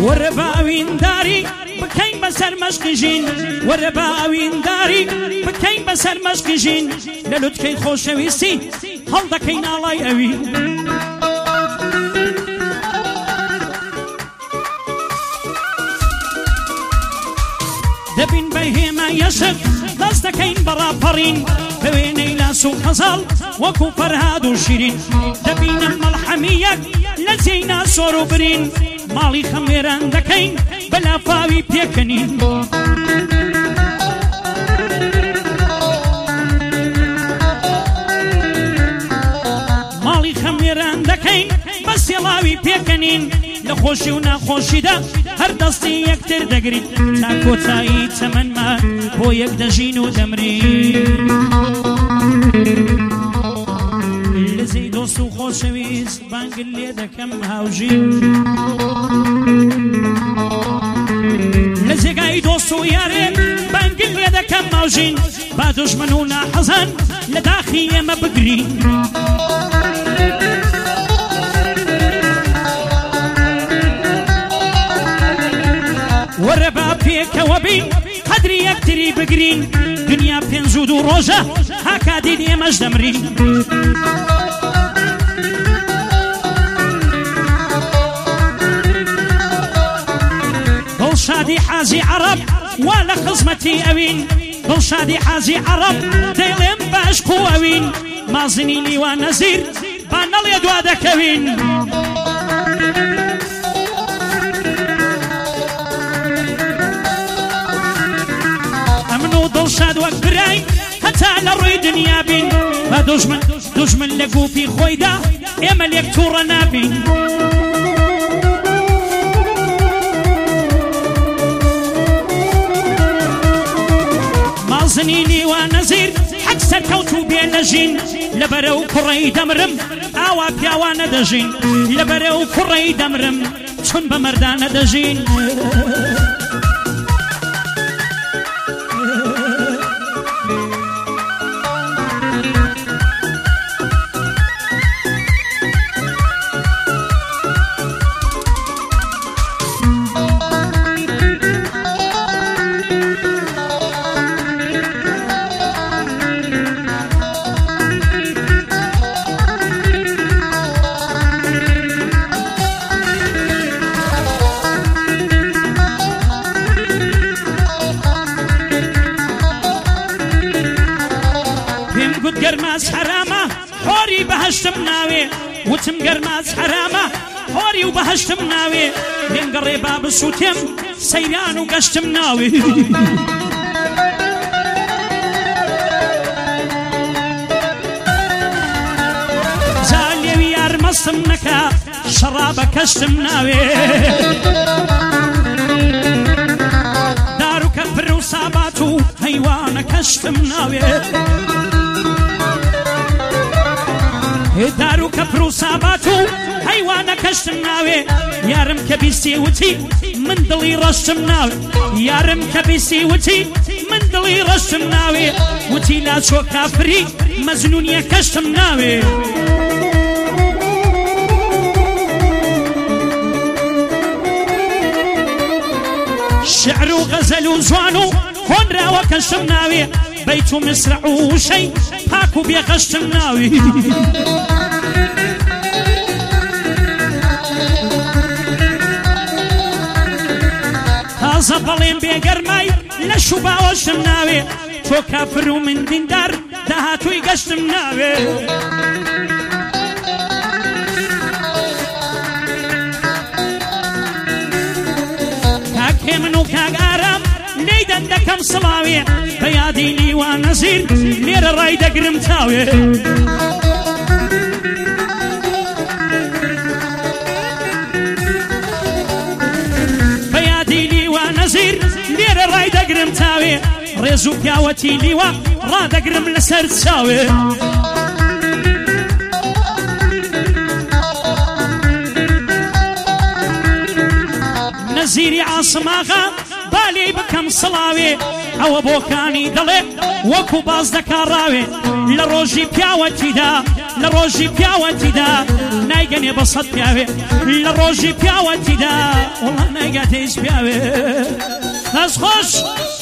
ورباوين داري بكين بسر مشقجين ورباوين داري بكين بسر مشقجين للوت كين خوشويسي هل دكين الله أوي دبين بهما يشق دستكين برابرين بويني لا سوق خزال وكو فرهاد وشيرين دبين ملحميك لزينا سوروبرين مالي خميران دكين بلا فاوي بيكنين مالي خميران دكين بس يلاوي بيكنين لخوشي وناخوشي دا هر دستي يكتر دقري تاكو تاي تمن ما بو يك دجين ودمرين لزي دوستو خوشويز بانقلي دكم هاوجين لزي قاي دوستو ياري بانقلي دكم هاوجين بادوش منونا حزن لداخي ما بقرين وربا بيك وبين قدري يكتري بقرين دنيا بين زود وروجة هكا ديني مجدمرين ضل شادي حازي عرب ولا خزمتي أوين ضل شادي حازي عرب ديلم باشكو أوين ما زنيني ونزير بانال يدواد كوين ضل شاد وقت براي حتى لروي دنيا بين ما دجمن لقو في خويدا امل يكتور نابين ما زنيني ونزير حق سركوتو بين نجين لبرو كري دمرم اوا بياوانا دجين لبرو كري دمرم شن بمردانا دجين قرماز حرامة حوري بهشتم ناوي وتم قرماز حرامة حوري وبهشتم ناوي لين قري باب السوتم سيران وقشتم ناوي زالي ويار مصمنكا شرابة كشتم ناوي دارو كفر وصاباتو هيوانا كشتم ناوي دارو كفر وصاباتو هيوانا كشتم ناوي يارم كبيسي وتي من دلي رشتم ناوي يارم كبيسي وتي من دلي رشتم ناوي وتي لا شو كافري مزنون يكشتم ناوي شعر وغزل وزوانو هون راوة كشتم ناوي بيتو مسرع وشي هاكو بيغشتم ناوي تازة ظلين بيقرماي لشوبا وشتم ناوي تو كافر ومن ديندار دهاتو يقشتم ناوي كاك منو كاك آرام ليدن دكم صلاوي بيادي لي ونزير لير الراي دقرم تاوي بيادي لي ونزير لير الراي دقرم تاوي ريزو بياوتي ليوا را دقرم لسر تساوي نزيري عاصماغا بالي بكم سڵاوێ ئەوە بۆکانی دەڵێ وەکو باز دەکا ڕاوێ لە ڕۆژی پیاوەتیدا لە ڕۆژی پیاوەتیدا نایگەنێ بە سەد پیاوێ لە ڕۆژی پیاوەتیدا وەڵا نایگاتێ هیچ پیاوێ دەست خۆش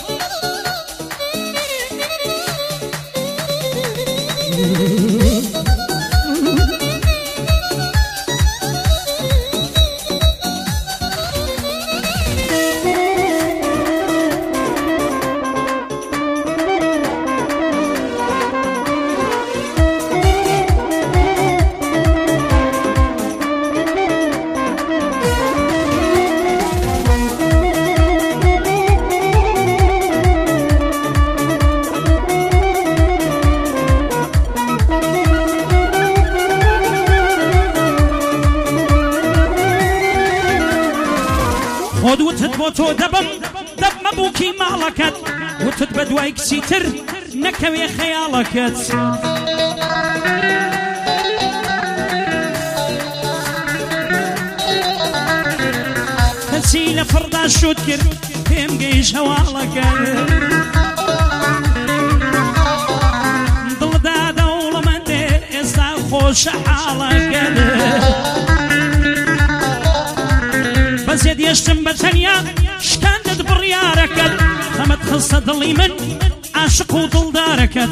خۆت وتت بۆ تۆ دەبم مەبووکی ماڵەکەت وتت بە دوای کچی تر نەکەوێ خەیاڵەکەت کەسی لە فڕدا شوت کرد پێم گەیشت هەواڵەکەت دڵدا دەوڵەمەندێ ئێستا خۆشە حاڵەکەت بەزێت یەشتم بە تەنیا شکاندت بڕیارەکەت خەمت خستە دڵی من عاشق و دڵدارەکەت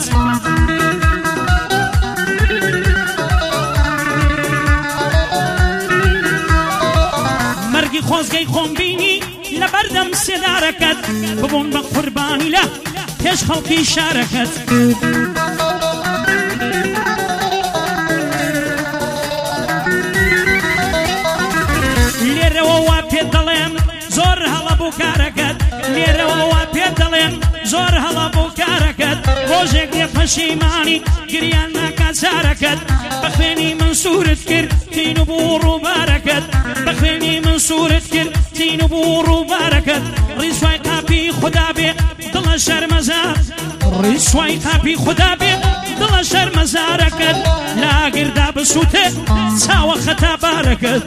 مەرگی خۆزگەی خۆم بینی لە بەردەم سێدارەکەت ببوون بە قوربانی لە پێش خەڵکی شارەکەت لێرەوە وا پێ دەڵێن زۆر هەڵە بوو کارەکەت لێرەوە وا پێ دەڵێن زۆر هەڵە بوو کارەکەت ڕۆژێک لێ پەشیمانی گریان ناکات جارەکەت بە خوێنی من سوورت کرد تین و بوو ڕووبارەکەت بە خوێنی من سوورت کرد تین و بوو ڕووبارەکەت ڕیسوای قاپی خوددا بێ دڵە شەرمەزار ڕیسوای قاپی خوددا بێ دڵە شەرمەزارەکەت لاگردا بسووتێ چاوە خەتابارەکەت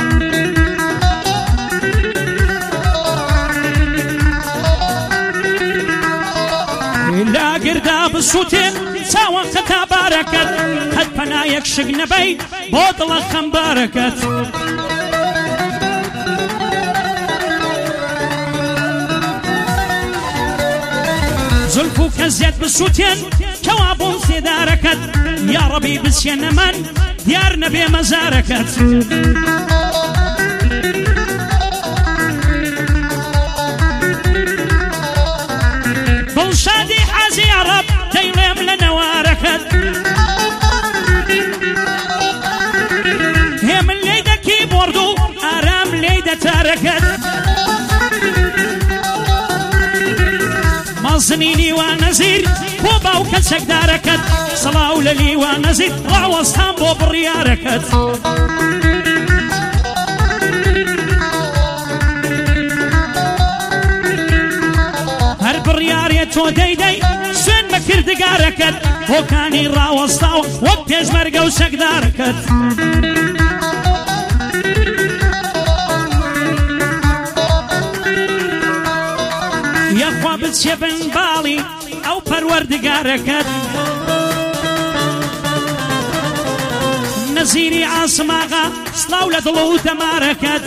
لاگردا بسووتێن چاوە خەتابارەکەت قەت پەنایەک شک نەبەی بۆ دڵە خەمبارەکەت زولف و کەزیەت بسووتێن کەوا بۆم سێدارەکەت یا ڕەبی بچێنە من دیار نەبێ مەزارەکەت دڵشادی حەزی عەرەب دەیڵێم لە نەوارەکەت هێمن لێی دەکی بۆرد و ئارام لێی دەتارەکەت مەزنی لیوان نەزیر بۆ باوکە چەکدارەکەت سەڵاو لە لیوان نەزیر ڕاوەستان بۆ بڕیارەکەت هەر بڕیارێ تۆ دەیدەی سوێن بە کردگارەکەت بۆکانی ڕاوەستاوە وەک پێشمەرگە و چەکدارەکەت یەخوا بچێ بن باڵی ئەو پەروەردگارەکەت نەزیری عاسماغا سڵاو لە دڵ و دەمارەکەت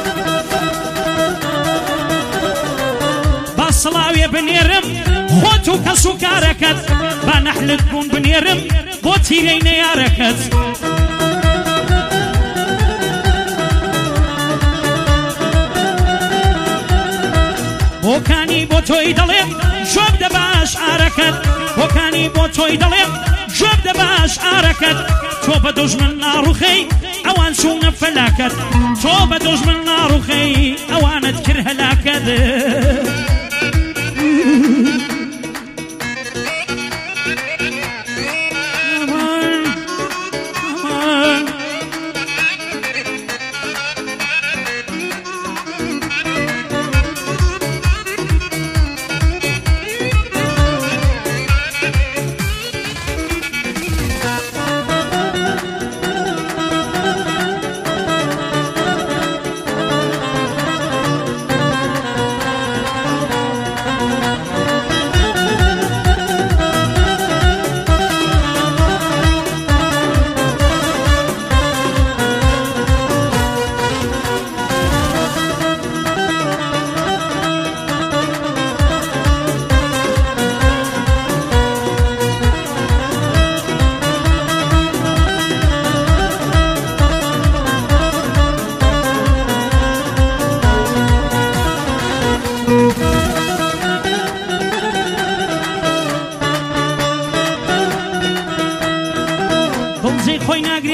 با سڵاوێ بنێرم خۆت و کەس و کارەکەت با نەحلت بوون بنێرم بۆ تیرەی نەیارەکەت بۆکانی بۆ تۆی دەڵێم ژۆب دە باش ئارەکەت بۆکانی بۆ تۆی دەڵێم ژۆب دە باش ئارەکەت تۆ بە دژمن ناڕوخەی ئەوان چوونە فەلاکەت تۆ بە دژمن ناڕوخەی ئەوانت کرد هەلاکەت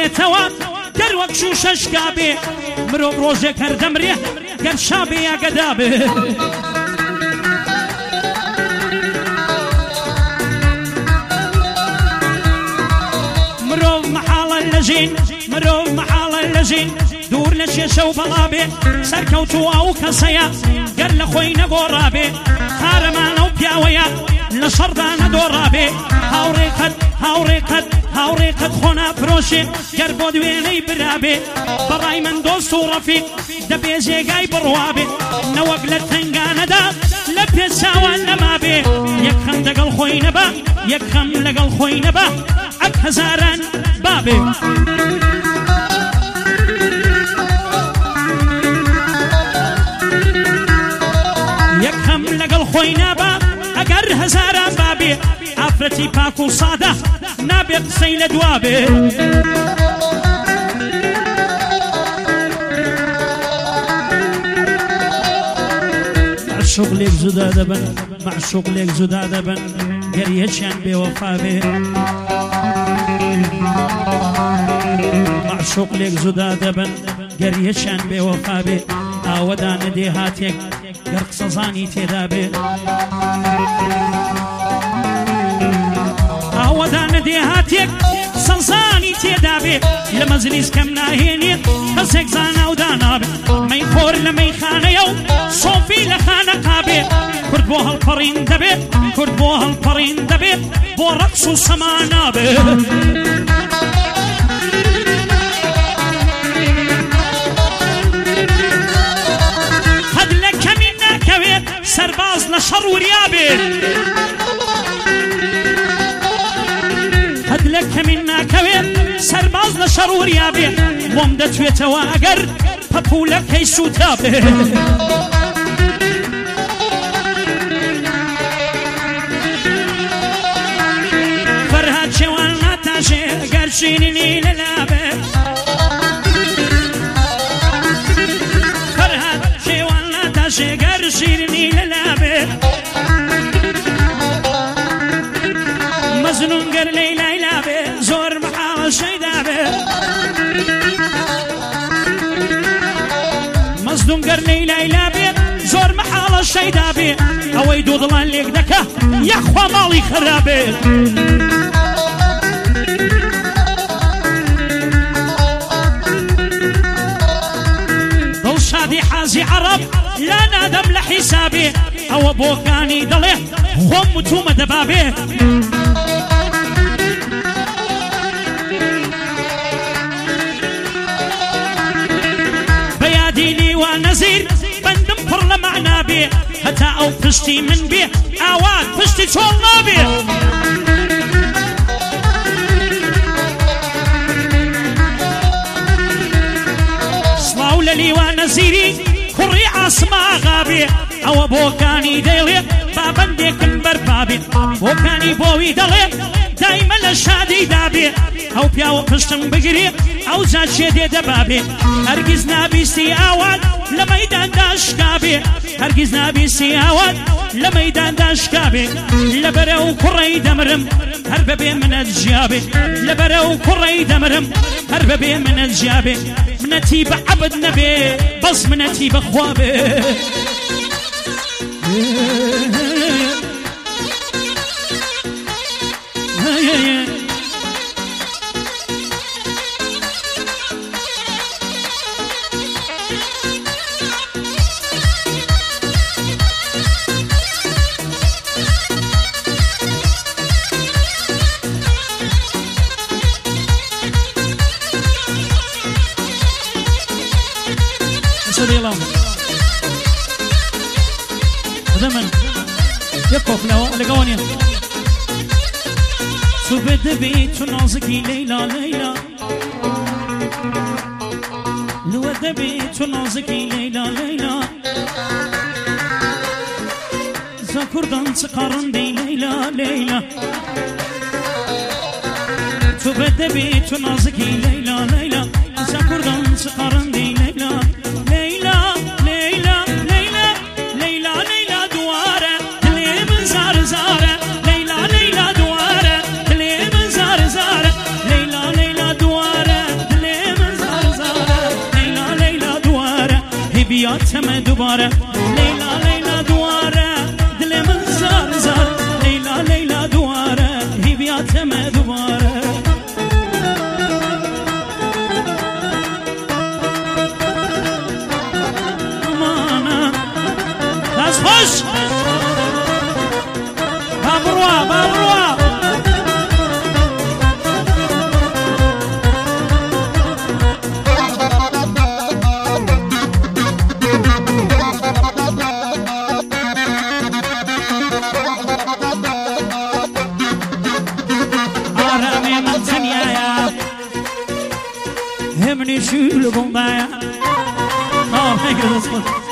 بێتەوە گەر وەک شوشەشکا بێ مرۆڤ ڕۆژێک هەردەمرێ گەر شابێ یا گەدا بێ مرۆڤ مەحاڵە لە ژین مرۆڤ مەحاڵە لە ژین دوور لە شێشە و بەڵابێ سەرکەوتووە ئەو کەسەیە گەر لە خۆی نەگۆڕابێ خارەمانە و پیاوەیە لە شەڕدا نەدۆڕابێ هاوڕێقەت خۆ ناپرۆشێ گەر بۆ دوێنەی برابێ بەڕای من دۆست و ڕەفیق دەبێ جێگای بڕوابێ نەوەک لە تەنگانەدا لە پێچاوان نەمابێ یەک خەم لەگەڵ خۆی نەبا یەک خەم لەگەڵ خۆی نەبا ئەک هەزاران بابێ یەک خەم لەگەڵ خۆی نابا ئەگەر هەزاران بابێ ئافرەتی پاک و سادە نابێ قسەی لە دوابێ معشوق لێک جودا دەبن معشوق لێک جودا دەبن گەر یەکیان بێوەفا بێ معشوق لێک جودا دەبن گەر یەکیان بێوەفا بێ ئاوەدا نەدێ هاتێک گەر قسەزانی تێدا بێ ئاوەدا نەدێ هاتێک قسەزانی تێدا بێ لە مەجلیس کەم ناهێنێ کەسێک زاناودا نابێ مەیخۆر لە مەیخانەیە و سۆفی لە خانەقا بێ کورد بۆ هەڵپەڕین دەبێ کورد بۆ هەڵپەڕین دەبێ بۆ ڕەقس و سەما نابێ قەد لە کەمی ناکەوێت سەرباز لە شەڕ وریابێت قەد لە کەمی ناکەوێت سەرباز لە شەڕ وریابێت بۆم دەتوێتەوە ئەگەر پەپوولەکەی سووتا بێ فەرهاد شێوان ناتاشێ گەر شیرینی لەلابێ فەرهاد شێوان ناتاشێ گەر شیرینی لەلابێ مەزنون گەر لەیلای لابێ زۆر مەحاڵە شەیدا بێ مەزنون گەر لەیلای لابێ زۆر مەحاڵە شەیدا بێ ئەوەی دوو دڵان لێک دەکە یەخوا ماڵی خرابێ دڵشادی حازی عەرەب لا نادەم لە حیسابێ ئەوە بۆکانی دەڵێ خۆم وتومە دەبابێ بەیادی وا نەزیر بەندم پڕ لە مەعنا بێ هەتا ئەو پشتی من بێ ئاوات پشتی چۆڵ نابێ سڵاو لە لیوا نەزیری کوڕی عاسما ئاغابێ ئەوە بۆکانی دەڵێ بابەندێکم بەرپا بێ بۆکانی بۆوی دەڵێ دایمە لە شادی دابێ ئەو پیاوە پشتم بگرێ ئەو جا شێدێ دەبابێ هەرگیز نابیستی ئاوات لە مەیداندا شکابێ هەرگیز نابیستی ئاوات لە مەیداندا شکابێ لەبەرە و کوڕەی دەمرم هەر بەبێ منەت ژیابێ لەبەرە و کوڕەی دەمرم هەر بەبێ منەت ژیابێ منەتی بە عەبد نەبێ بەس منەتی بەخوا بێ زمن يقف لقوني سوبد بيت نازكي ليلى ليلى لود بيت نازكي ليلى ليلى زكردان سقرن دي ليلى ليلى سوبد بيت نازكي ليلى ليلى زكردان سقرن دي ليلى ليلى ليلى ليلى ليلى ليلى دواره لي من زار زاره ليلى ليلى دواره لي من زار زاره ليلى ليلى دواره هیبیاتم دوباره لیلا لیلا دواره دل من زار زار لیلا لیلا دواره هیبیاتم دوباره امانا دست خوش بابروا بابروا همني شو لبون بايا. Oh my goodness.